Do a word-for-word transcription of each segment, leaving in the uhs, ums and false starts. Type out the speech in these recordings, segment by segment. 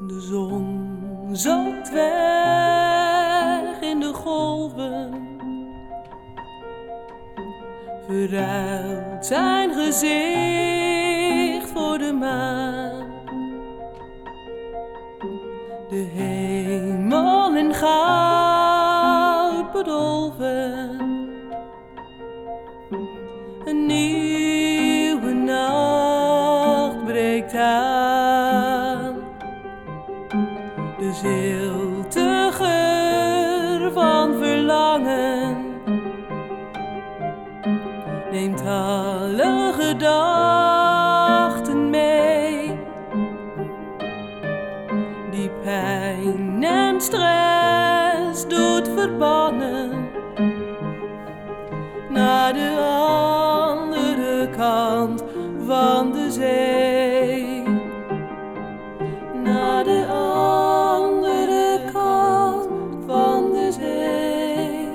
De zon zakt weg in de golven, verruilt zijn gezicht voor de maan. De hemel in goud bedolven, een nieuwe nacht breekt aan. De zilte geur van verlangen neemt alle gedachten mee, die pijn en stress doet verbannen naar de andere kant van de zee, naar de andere kant van de zee.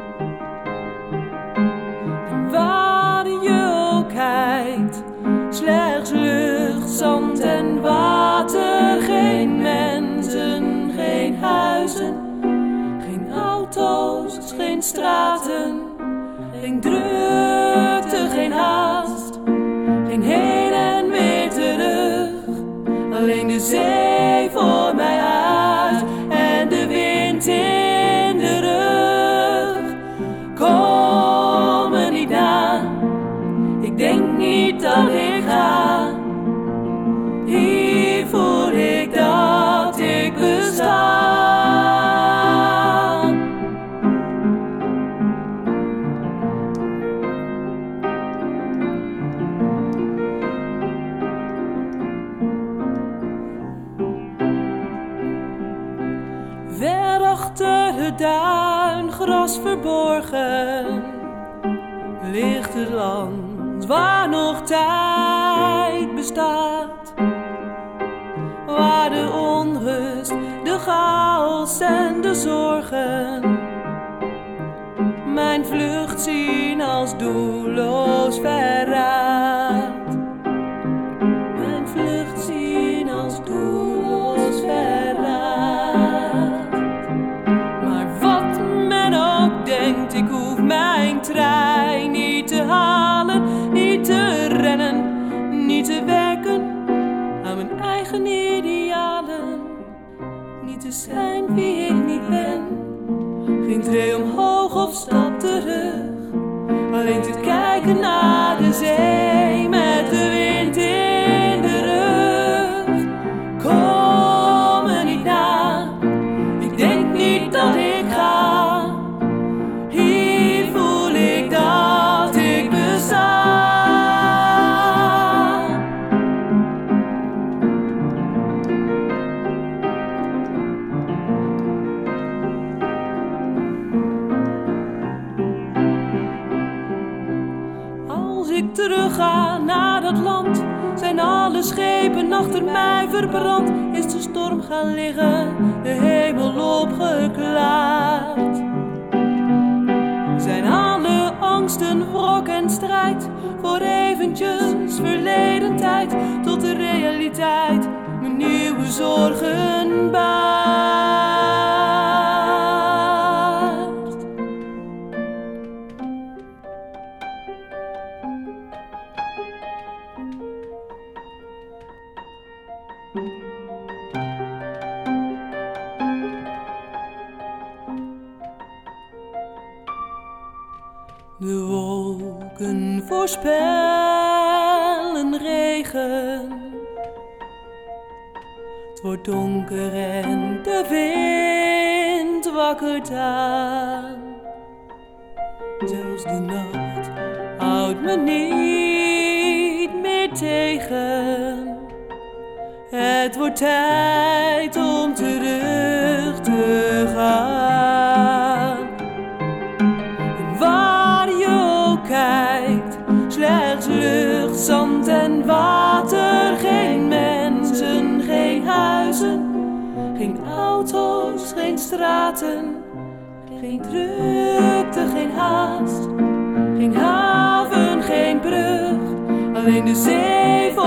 En waar je ook kijkt, slechts lucht, zand en water, geen mensen, geen huizen, geen auto's, geen straten, geen drukte, geen haast, geen heen en weer terug. Alleen de zee voor mij uit en de wind in de rug. Kom me niet na, ik denk niet dat ik ga. Hier voel ik dat ik besta. Ver achter het duingras verborgen ligt het land waar nog tijd bestaat, waar de onrust, de chaos en de zorgen mijn vlucht zien als doelloos verraad. Mijn vlucht zien als doelloos verraad. Maar wat men ook denkt, ik hoef mijn trein niet te halen, niet te rennen, niet te werken aan mijn eigen idealen, niet te zijn wie ik niet ben, geen tree omhoog of stap terug, alleen te kijken naar de zee met de wind in de rug. Kom me niet na, ik denk niet dat ik ga. Hier voel ik dat ik besta. Als ik terug ga naar dat land, zijn alle schepen achter mij verbrand. Is de storm gaan liggen, de hemel opgeklaard. Zijn alle angsten, wrok en strijd voor eventjes verleden tijd, tot de realiteit mijn nieuwe zorgen baart. De wolken voorspellen regen. Het wordt donker en de wind wakkert aan. Zelfs de nacht houdt me niet meer tegen. Het wordt tijd om terug te gaan. En waar je ook kijkt, slechts lucht, zand en water. Geen mensen, geen huizen, geen auto's, geen straten. Geen drukte, geen haast, geen haven, geen brug. Alleen de zee voor